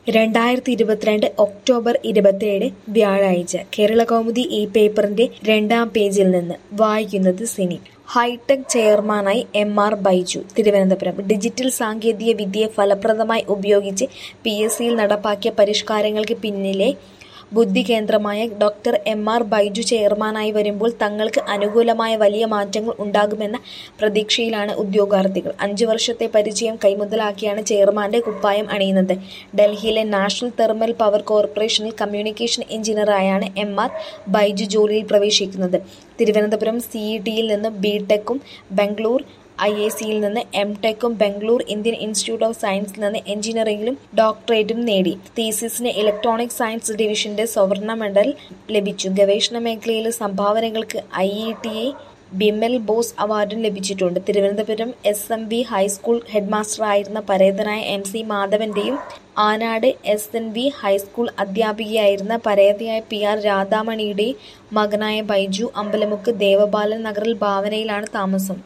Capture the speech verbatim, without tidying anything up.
രണ്ടായിരത്തി ഇരുപത്തിരണ്ട് ഒക്ടോബർ ഇരുപത്തിയേഴ് വ്യാഴാഴ്ച കേരളകൗമുദി ഈ പേപ്പറിന്റെ രണ്ടാം പേജിൽ നിന്ന് വായിക്കുന്നത് സിനി. ഹൈടെക് ചെയർമാനായി M R Baiju Thiruvananthapuram. Digital സാങ്കേതിക വിദ്യയെ ഫലപ്രദമായി ഉപയോഗിച്ച് പി എസ് സിയിൽ നടപ്പാക്കിയ പരിഷ്കാരങ്ങൾക്ക് പിന്നിലെ ബുദ്ധികേന്ദ്രമായ ഡോക്ടർ എം ആർ ബൈജു ചെയർമാനായി വരുമ്പോൾ തങ്ങൾക്ക് അനുകൂലമായ വലിയ മാറ്റങ്ങൾ ഉണ്ടാകുമെന്ന പ്രതീക്ഷയിലാണ് ഉദ്യോഗാർത്ഥികൾ. അഞ്ചു വർഷത്തെ പരിചയം കൈമുതലാക്കിയാണ് ചെയർമാന്റെ കുപ്പായം അണിയുന്നത്. ഡൽഹിയിലെ നാഷണൽ തെർമൽ പവർ കോർപ്പറേഷനിൽ കമ്മ്യൂണിക്കേഷൻ എഞ്ചിനീയറായാണ് എം ആർ ബൈജു ജോലിയിൽ പ്രവേശിക്കുന്നത്. തിരുവനന്തപുരം സി ഇ ടിയിൽ നിന്ന് ബി ടെക്കും ബംഗളൂർ ഐ ഐ സിയിൽ നിന്ന് എം ടെക്കും ബംഗളൂർ ഇന്ത്യൻ ഇൻസ്റ്റിറ്റ്യൂട്ട് ഓഫ് സയൻസിൽ നിന്ന് എഞ്ചിനീയറിംഗിലും ഡോക്ടറേറ്റും നേടി. തീസിസിന് ഇലക്ട്രോണിക് സയൻസ് ഡിവിഷന്റെ സ്വർണ്ണ മെഡൽ ലഭിച്ചു. ഗവേഷണ മേഖലയിലെ സംഭാവനകൾക്ക് I E T A Bimal Bose അവാർഡും ലഭിച്ചിട്ടുണ്ട്. Thiruvananthapuram S M V high school ഹെഡ്മാസ്റ്ററായിരുന്ന പരേതനായ എം സി മാധവന്റെയും Anad S N V high school അധ്യാപികയായിരുന്ന പരേതയായ പി ആർ രാധാമണിയുടെയും മകനായ ബൈജു അമ്പലമുക്ക് ദേവപാലൻ നഗറിൽ ഭാവനയിലാണ് താമസം.